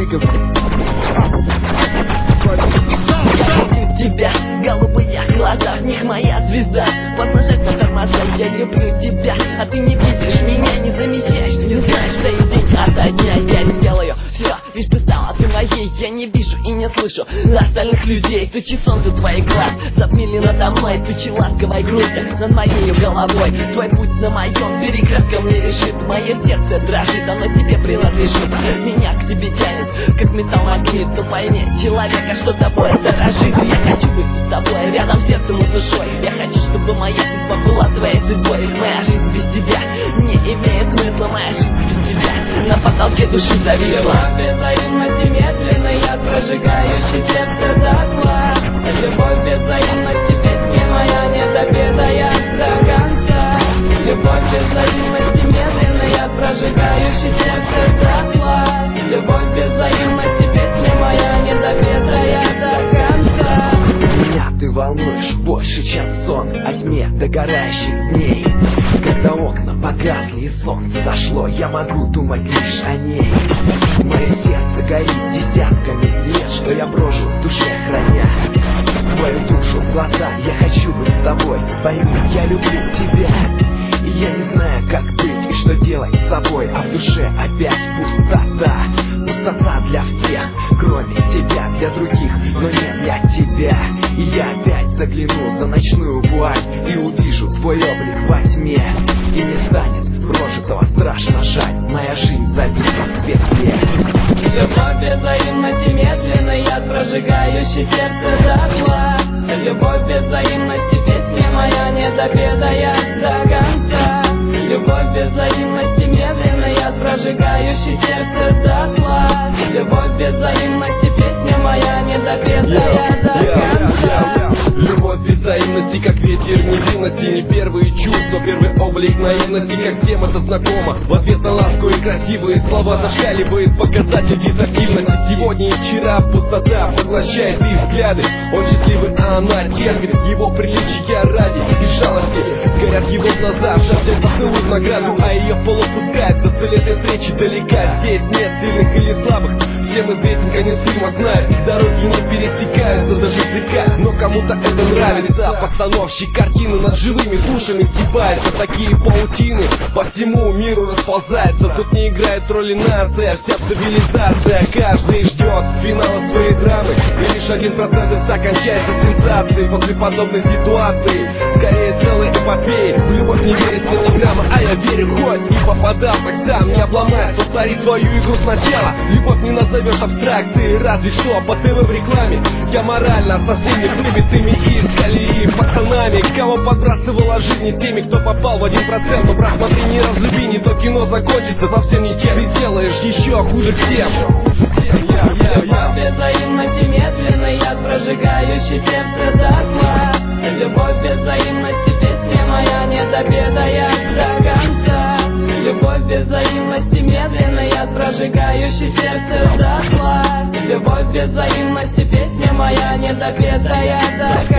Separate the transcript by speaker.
Speaker 1: криком.
Speaker 2: Тебя, голубые глаза, в них моя звезда. Поднажать на тормоза, я люблю тебя. А ты не видишь меня, не замечаешь, не знаешь, что и день ото дня я сделаю все, лишь ты стала ты моей. Я не вижу и не слышу остальных людей. Тучи солнца твоих глаз затмили надо мной, тучи ласковой грусти над моей головой. Твой путь на моем перекрестком не решит. Мое сердце дрожит, оно тебе принадлежит. Меня к тебе тянет, как металл-магнит. Ну пойми, человека, что тобой дорожит. Я хочу быть с тобой, рядом сердцем и душой. Я хочу, чтобы моя судьба была твоей судьбой. Моя жизнь без тебя не имеет смысла. Моя жизнь без тебя на потолке души зависла.
Speaker 3: Без взаимности медленно я прожигающий сердце дотла. Любовь без взаимности, песня моя недопетая до конца. Любовь без взаимности медленно я прожигающий сердце дотла. Любовь без взаимности, песня моя недопетая до конца.
Speaker 1: Меня ты волнуешь больше, чем сон о тьме догорающих дней. Когда окна погасли и солнце зашло, я могу думать лишь о ней. Мое сердце горит десятками лет, что я прожил в душе храня твою душу в глаза. Я хочу быть с тобой, пойми, я люблю тебя. И я не знаю, как быть и что делать с собой. А в душе опять пустота. Пустота для всех, кроме тебя, для других, но не для тебя. И я опять загляну за ночную вуаль и увижу твой облик во тьме. И не станет прожитого страшно жаль. Моя жизнь забита в петле.
Speaker 3: Любовь без взаимности медленно я прожигающий сердце дотла. Любовь без взаимности, песня моя недопетая до конца. Любовь без взаимности медленно я прожигающий сердце дотла. Любовь без взаимности, песня моя недопетая до конца.
Speaker 4: Любовь без взаимности, как ветер невинности. Не первые чувства, первый облик наивности. Как всем это знакомо. В ответ на ласку и красивые слова зашкаливает показатель дезактивности. Сегодня и вчера пустота поглощает их взгляды. Он счастливый, а она терпит его приличия ради и жалости. Горят его глаза, жаждет поцелуй в награду, а ее полупускает. За цель этой встречи далека. Здесь нет сильных или слабых. Всем известен конец фильма, знают. Дороги не пересекаются, даже языка. Но кому-то это нравится. Постановщик картины над живыми душами сгибается. Такие паутины по всему миру расползаются. Тут не играет роли нация, вся цивилизация. Каждый ждет финала своей драмы. И лишь 1% из 100 кончается сенсацией. После подобной ситуации скорее целой эпопеи. В любовь не верится ни грамма, а я верю, хоть и попадал так сам. Не обломаясь, повтори свою игру сначала. Любовь не назовешь абстракцией, разве что по ТВ в рекламе. Я морально со всеми выбитыми из колеи пацанами. Кого подбрасывала жизнь, с теми, кто попал в 1%. Но брат, смотри, не разлюби, не то кино закончится совсем не тем. Ты сделаешь еще хуже всем.
Speaker 3: Любовь без взаимности медленно я прожигающий сердце дотла. Любовь без взаимности, песня моя недопетая до конца. Любовь без взаимности медленно я прожигающий сердце дотла. Любовь без взаимности, песня моя недопетая до конца.